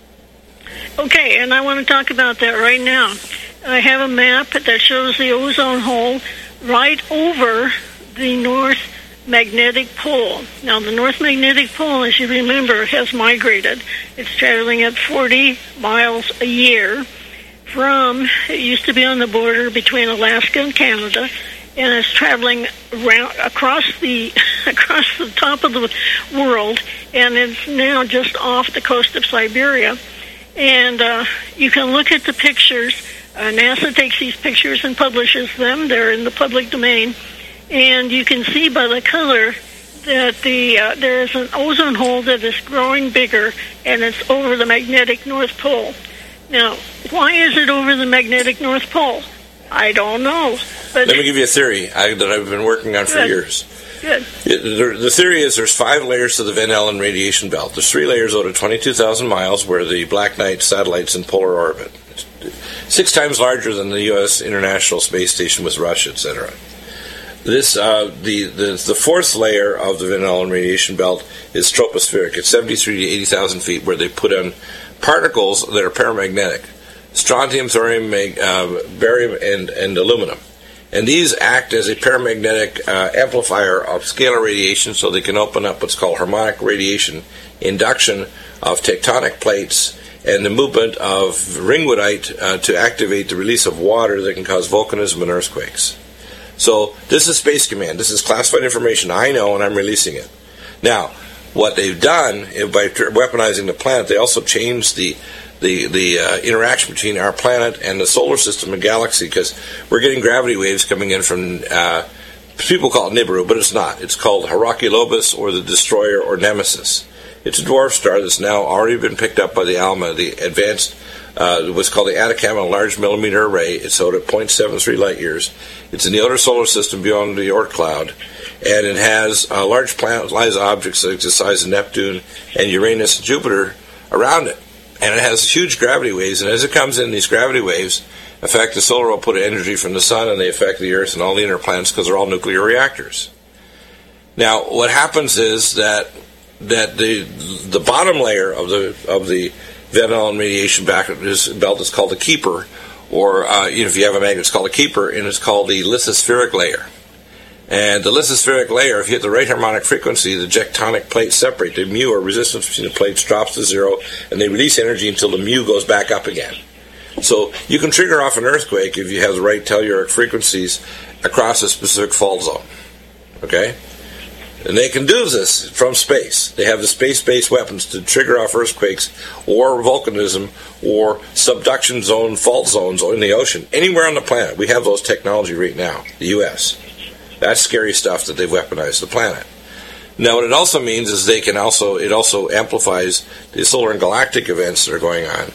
Okay, and I want to talk about that right now. I have a map that shows the ozone hole right over the North Magnetic Pole. Now, the North Magnetic Pole, as you remember, has migrated. It's traveling at 40 miles a year it used to be on the border between Alaska and Canada, and it's traveling across the top of the world, and it's now just off the coast of Siberia. And you can look at the pictures. NASA takes these pictures and publishes them. They're in the public domain. And you can see by the color that there is an ozone hole that is growing bigger, and it's over the magnetic North Pole. Now, why is it over the magnetic North Pole? I don't know. But let me give you a theory that I've been working on for years. Good. The theory is there's 5 layers to the Van Allen radiation belt. There's 3 layers out of 22,000 miles where the Black Knight satellite's in polar orbit. It's 6 times larger than the U.S. International Space Station with Russia, etc. This the 4th layer of the Van Allen radiation belt is tropospheric. It's 73 to 80,000 feet, where they put on particles that are paramagnetic: strontium, thorium, barium, and aluminum. And these act as a paramagnetic amplifier of scalar radiation, so they can open up what's called harmonic radiation induction of tectonic plates and the movement of ringwoodite to activate the release of water that can cause volcanism and earthquakes. So this is Space Command. This is classified information I know, and I'm releasing it. Now, what they've done by weaponizing the planet, they also changed the the interaction between our planet and the solar system and galaxy, because we're getting gravity waves coming in from, people call it Nibiru, but it's not. It's called Herculebus, or the Destroyer, or Nemesis. It's a dwarf star that's now already been picked up by the ALMA, the advanced, what's called the Atacama Large Millimeter Array. It's out at 0.73 light years. It's in the outer solar system beyond the Oort cloud, and it has large planet-sized objects like the size of Neptune and Uranus and Jupiter around it. And it has huge gravity waves, and as it comes in, these gravity waves affect the solar output of energy from the sun, and they affect the Earth and all the inner planets because they're all nuclear reactors. Now, what happens is that the bottom layer of the Van Allen radiation belt is called the Keeper, or if you have a magnet, it's called a Keeper, and it's called the lithospheric layer. And the lithospheric layer, if you hit the right harmonic frequency, the tectonic plates separate. The mu, or resistance between the plates, drops to zero, and they release energy until the mu goes back up again. So you can trigger off an earthquake if you have the right telluric frequencies across a specific fault zone. Okay? And they can do this from space. They have the space-based weapons to trigger off earthquakes or volcanism or subduction zone, fault zones in the ocean. Anywhere on the planet, we have those technology right now, the U.S. That's scary stuff that they've weaponized the planet. Now, what it also means is it also amplifies the solar and galactic events that are going on.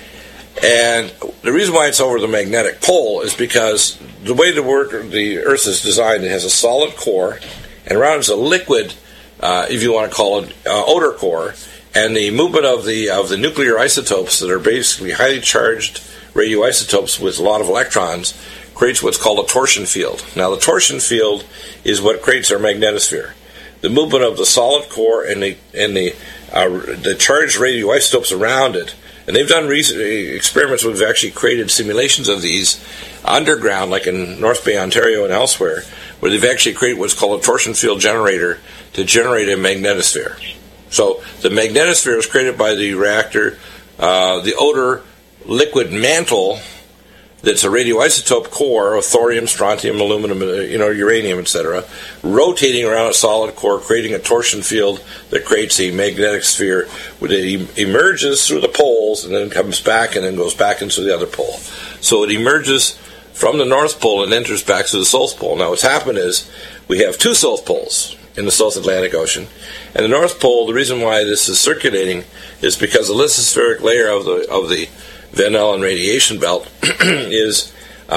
And the reason why it's over the magnetic pole is because the way the Earth is designed, it has a solid core, and around it's a liquid, if you want to call it, outer core, and the movement of the nuclear isotopes that are basically highly charged radioisotopes with a lot of electrons creates what's called a torsion field. Now, the torsion field is what creates our magnetosphere. The movement of the solid core and the charged radioisotopes around it. And they've done experiments where they've actually created simulations of these underground, like in North Bay, Ontario, and elsewhere, where they've actually created what's called a torsion field generator to generate a magnetosphere. So the magnetosphere is created by the reactor, the outer liquid mantle that's a radioisotope core of thorium, strontium, aluminum, uranium, etc., rotating around a solid core, creating a torsion field that creates a magnetic sphere where it emerges through the poles and then comes back and then goes back into the other pole. So it emerges from the North Pole and enters back to the South Pole. Now, what's happened is we have two South Poles in the South Atlantic Ocean. And the North Pole, the reason why this is circulating is because the lithospheric layer of the Van Allen radiation belt is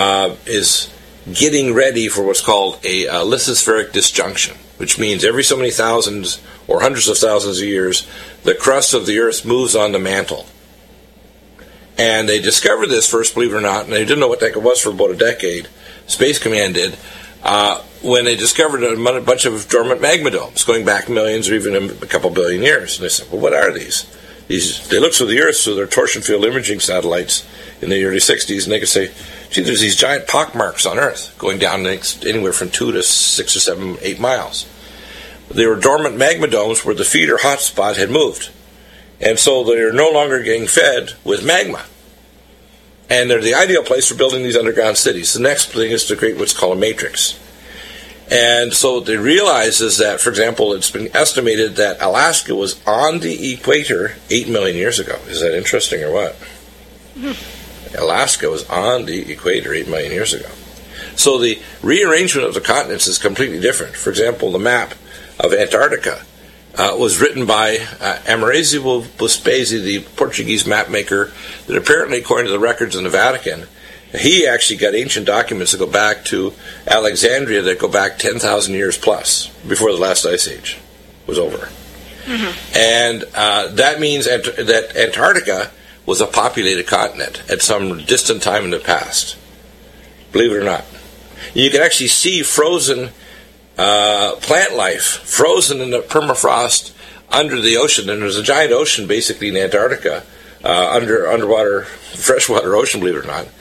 getting ready for what's called a lithospheric disjunction, which means every so many thousands or hundreds of thousands of years, the crust of the Earth moves on the mantle. And they discovered this first, believe it or not, and they didn't know what the heck it was for about a decade. Space Command did, when they discovered a bunch of dormant magma domes going back millions or even a couple billion years. And they said, well, what are these? They looked through the Earth through their torsion field imaging satellites in the early 60s, and they could say, gee, there's these giant pockmarks on Earth going down anywhere from 2 to 6 or 7, 8 miles. They were dormant magma domes where the feeder hotspot had moved. And so they're no longer getting fed with magma. And they're the ideal place for building these underground cities. The next thing is to create what's called a matrix. And so they realize is that, for example, it's been estimated that Alaska was on the equator 8 million years ago. Is that interesting or what? Mm-hmm. Alaska was on the equator 8 million years ago. So the rearrangement of the continents is completely different. For example, the map of Antarctica was written by Amarillo Vespasi, the Portuguese map maker, that apparently, according to the records in the Vatican, he actually got ancient documents that go back to Alexandria that go back 10,000 years plus, before the last ice age was over. Mm-hmm. And that means that Antarctica was a populated continent at some distant time in the past. Believe it or not. You can actually see frozen plant life, frozen in the permafrost under the ocean. And there's a giant ocean basically in Antarctica, underwater, freshwater ocean, believe it or not.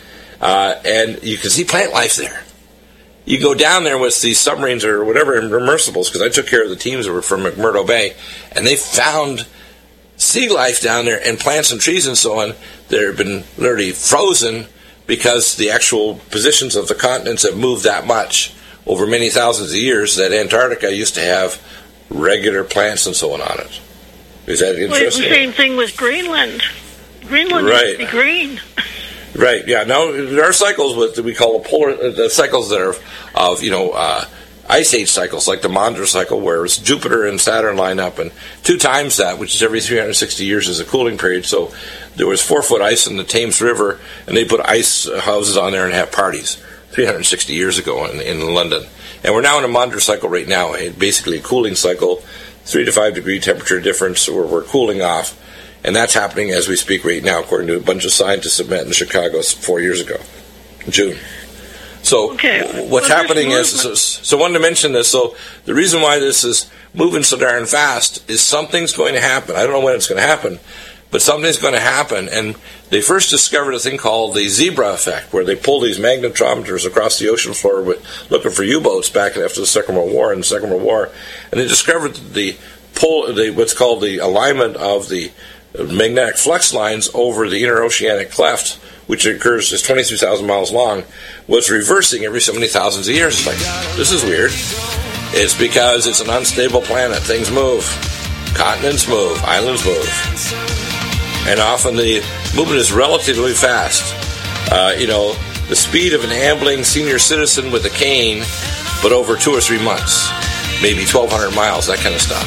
And you can see plant life there. You go down there with these submarines or whatever, immersibles, because I took care of the teams that were from McMurdo Bay, and they found sea life down there and plants and trees and so on that have been literally frozen because the actual positions of the continents have moved that much over many thousands of years that Antarctica used to have regular plants and so on it. Is that interesting? Well, the same thing with Greenland. Greenland Right. used to be green. Right. Yeah. Now there are cycles we call the cycles that are of ice age cycles, like the Maunder cycle, where it's Jupiter and Saturn line up, and 2 times that, which is every 360 years, is a cooling period. So there was 4-foot ice in the Thames River, and they put ice houses on there and have parties 360 years ago in London. And we're now in a Maunder cycle right now, basically a cooling cycle, 3 to 5 degree temperature difference, where we're cooling off. And that's happening as we speak right now, according to a bunch of scientists met in Chicago 4 years ago, June. So what's happening is, so I wanted to mention this. So the reason why this is moving so darn fast is something's going to happen. I don't know when it's going to happen, but something's going to happen. And they first discovered a thing called the zebra effect, where they pull these magnetometers across the ocean floor looking for U-boats back after the Second World War. And they discovered what's called the alignment of the magnetic flux lines over the interoceanic cleft, which occurs just 23,000 miles long, was reversing every so many thousands of years. It's like, this is weird. It's because it's an unstable planet. Things move. Continents move. Islands move. And often the movement is relatively fast. The speed of an ambling senior citizen with a cane, but over 2 or 3 months. Maybe 1,200 miles, that kind of stuff.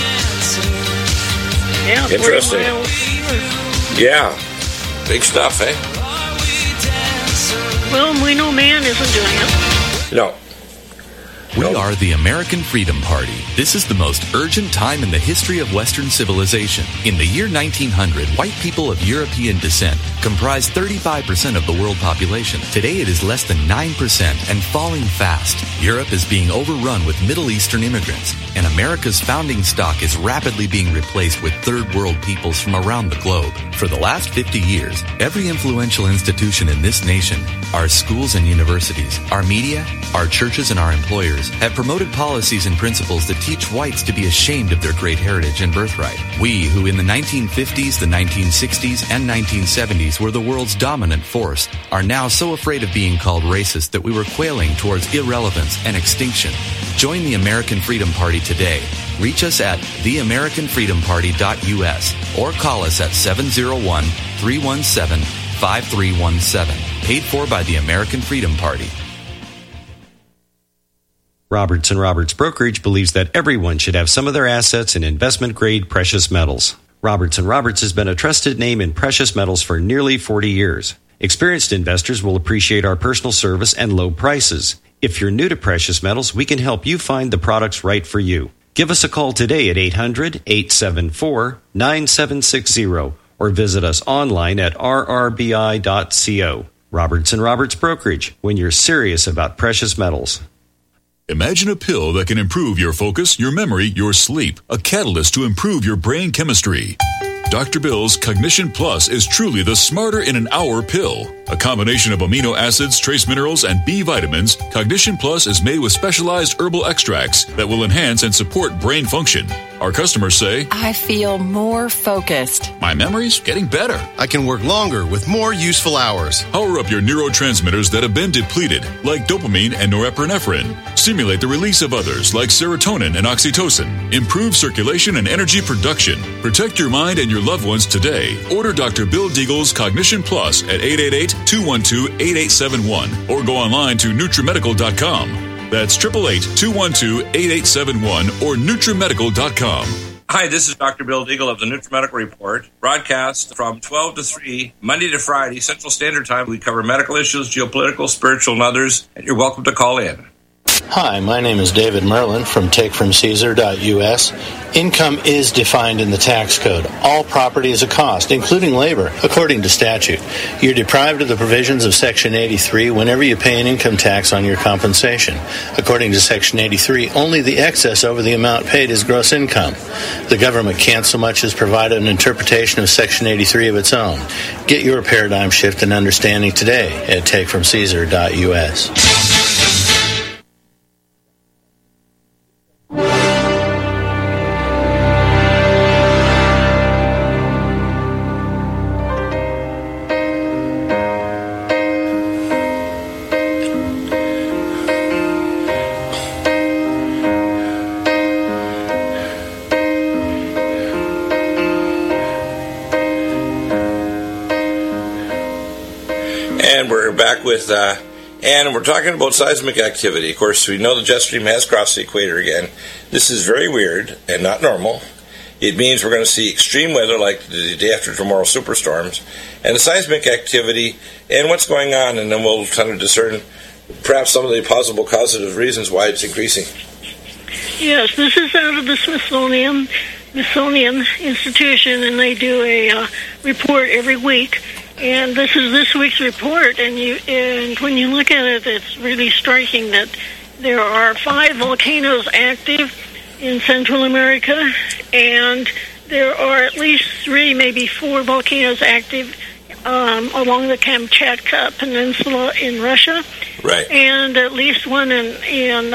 Yeah, interesting. Yeah. Big stuff, eh? Well, we know man isn't doing it. No. We are the American Freedom Party. This is the most urgent time in the history of Western civilization. In the year 1900, white people of European descent comprised 35% of the world population. Today it is less than 9% and falling fast. Europe is being overrun with Middle Eastern immigrants, and America's founding stock is rapidly being replaced with third world peoples from around the globe. For the last 50 years, every influential institution in this nation, our schools and universities, our media, our churches, and our employers have promoted policies and principles that teach whites to be ashamed of their great heritage and birthright. We, who in the 1950s, the 1960s, and 1970s were the world's dominant force, are now so afraid of being called racist that we were quailing towards irrelevance and extinction. Join the American Freedom Party today. Reach us at theamericanfreedomparty.us or call us at 701-317-5317. Paid for by the American Freedom Party. Roberts & Roberts Brokerage believes that everyone should have some of their assets in investment-grade precious metals. Roberts & Roberts has been a trusted name in precious metals for nearly 40 years. Experienced investors will appreciate our personal service and low prices. If you're new to precious metals, we can help you find the products right for you. Give us a call today at 800-874-9760 or visit us online at rrbi.co. Roberts & Roberts Brokerage, when you're serious about precious metals. Imagine a pill that can improve your focus, your memory, your sleep. A catalyst to improve your brain chemistry. Dr. Bill's Cognition Plus is truly the smarter in an hour pill. A combination of amino acids, trace minerals, and B vitamins, Cognition Plus is made with specialized herbal extracts that will enhance and support brain function. Our customers say, I feel more focused. My memory's getting better. I can work longer with more useful hours. Power up your neurotransmitters that have been depleted, like dopamine and norepinephrine. Stimulate the release of others, like serotonin and oxytocin. Improve circulation and energy production. Protect your mind and your loved ones today. Order Dr. Bill Deagle's Cognition Plus at 888-212-8871 or go online to NutriMedical.com. That's 888-212-8871 or NutriMedical.com. Hi, this is Dr. Bill Deagle of the NutriMedical Report, broadcast from 12 to 3, Monday to Friday, Central Standard Time. We cover medical issues, geopolitical, spiritual, and others, and you're welcome to call in. Hi, my name is David Merlin from TakeFromCaesar.us. Income is defined in the tax code. All property is a cost, including labor, according to statute. You're deprived of the provisions of Section 83 whenever you pay an income tax on your compensation. According to Section 83, only the excess over the amount paid is gross income. The government can't so much as provide an interpretation of Section 83 of its own. Get your paradigm shift and understanding today at TakeFromCaesar.us. we're back with Ann, and we're talking about seismic activity. Of course, we know the jet stream has crossed the equator again. This is very weird and not normal. It means we're going to see extreme weather like the day after tomorrow superstorms, and the seismic activity and what's going on, and then we'll kind of discern perhaps some of the possible causative reasons why it's increasing. Yes, this is out of the Smithsonian Institution, and they do a report every week. And this is this week's report, and when you look at it, it's really striking that there are 5 volcanoes active in Central America, and there are at least 3, maybe 4 volcanoes active along the Kamchatka Peninsula in Russia, right? And at least one in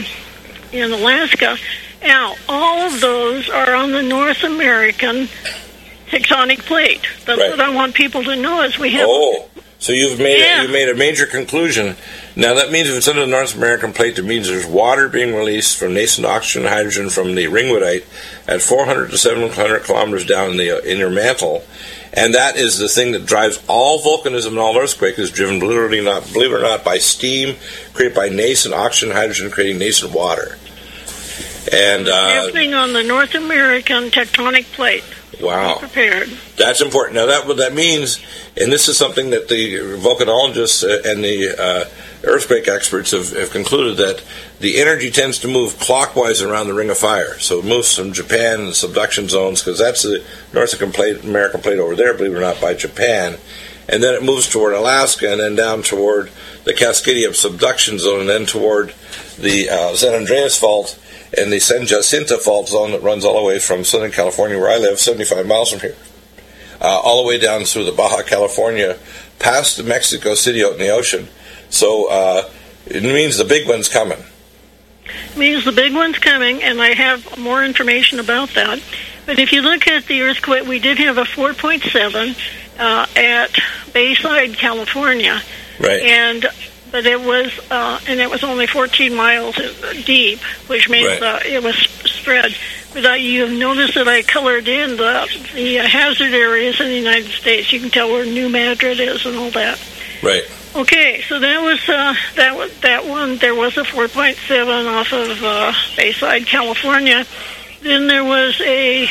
Alaska. Now, all of those are on the North American tectonic plate. That's right. what I want people to know is we have... So you've made a major conclusion. Now that means if it's under the North American plate, it means there's water being released from nascent oxygen and hydrogen from the ringwoodite at 400 to 700 kilometers down in the inner mantle, and that is the thing that drives all volcanism and all earthquake is driven, believe it or not, by steam created by nascent oxygen and hydrogen creating nascent water. And happening on the North American tectonic plate. Wow. Be prepared. That's important. Now, what that means, and this is something that the volcanologists and the earthquake experts have concluded, that the energy tends to move clockwise around the Ring of Fire. So it moves from Japan and subduction zones, because that's the North American plate over there, believe it or not, by Japan. And then it moves toward Alaska, and then down toward the Cascadia subduction zone, and then toward the San Andreas Fault, and the San Jacinto Fault zone that runs all the way from Southern California, where I live, 75 miles from here, all the way down through the Baja California, past Mexico City out in the ocean. So it means the big one's coming. It means the big one's coming, and I have more information about that. But if you look at the earthquake, we did have a 4.7 at Bayside, California. Right. But it was only 14 miles deep, which means it was spread. But you've noticed that I colored in the hazard areas in the United States. You can tell where New Madrid is and all that. Right. Okay, so that was that one. There was a 4.7 off of Bayside, California. Then there was a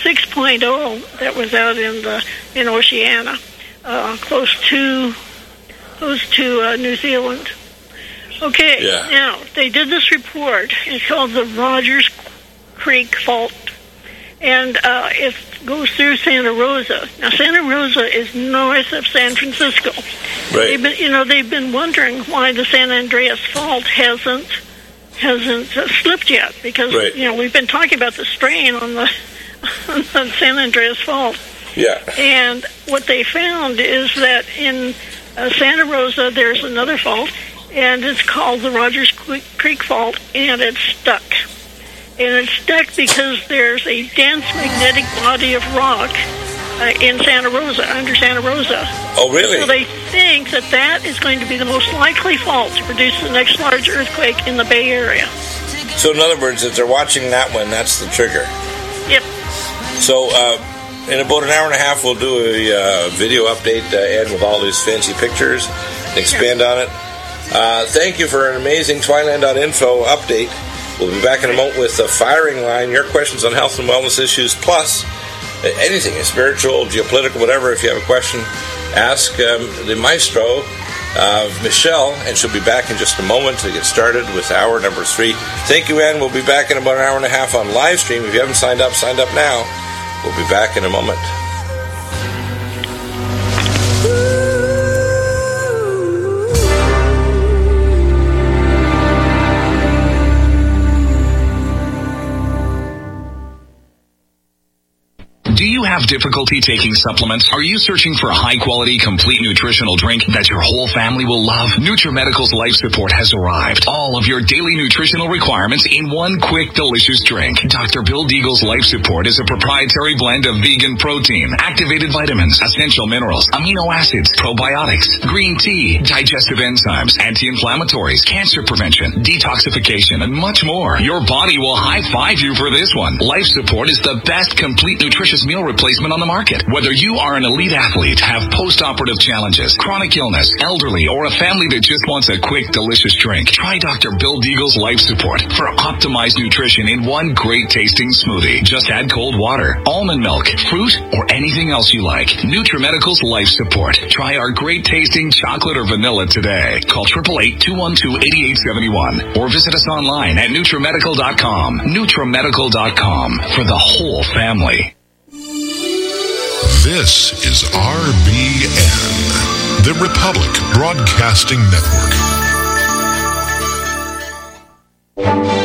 6.0 that was out in Oceania, close to New Zealand. Okay, Now, they did this report. It's called the Rogers Creek Fault, and it goes through Santa Rosa. Now, Santa Rosa is north of San Francisco. Right. They've been wondering why the San Andreas Fault hasn't slipped yet, because we've been talking about the strain on the San Andreas Fault. Yeah. And what they found is that in Santa Rosa, there's another fault, and it's called the Rogers Creek Fault, and it's stuck. And it's stuck because there's a dense magnetic body of rock in Santa Rosa, under Santa Rosa. Oh, really? So they think that is going to be the most likely fault to produce the next large earthquake in the Bay Area. So in other words, if they're watching that one, that's the trigger. Yep. So in about an hour and a half, we'll do a video update, Ed, with all these fancy pictures, and expand on it. Thank you for an amazing Twiland.info update. We'll be back in a moment with the firing line, your questions on health and wellness issues, plus anything, spiritual, geopolitical, whatever. If you have a question, ask the maestro, Michelle, and she'll be back in just a moment to get started with hour number 3. Thank you, Ann. We'll be back in about an hour and a half on live stream. If you haven't signed up now. We'll be back in a moment. Do you have difficulty taking supplements? Are you searching for a high-quality, complete nutritional drink that your whole family will love? NutriMedical's Life Support has arrived. All of your daily nutritional requirements in one quick, delicious drink. Dr. Bill Deagle's Life Support is a proprietary blend of vegan protein, activated vitamins, essential minerals, amino acids, probiotics, green tea, digestive enzymes, anti-inflammatories, cancer prevention, detoxification, and much more. Your body will high-five you for this one. Life Support is the best complete nutritious meal replacement on the market. Whether you are an elite athlete, have post-operative challenges, chronic illness, elderly, or a family that just wants a quick, delicious drink, try Dr. Bill Deagle's Life Support for optimized nutrition in one great tasting smoothie. Just add cold water, almond milk, fruit, or anything else you like. NutriMedical's Life Support. Try our great tasting chocolate or vanilla today. Call 888-212-8871 or visit us online at NutriMedical.com. NutriMedical.com for the whole family. This is RBN, the Republic Broadcasting Network.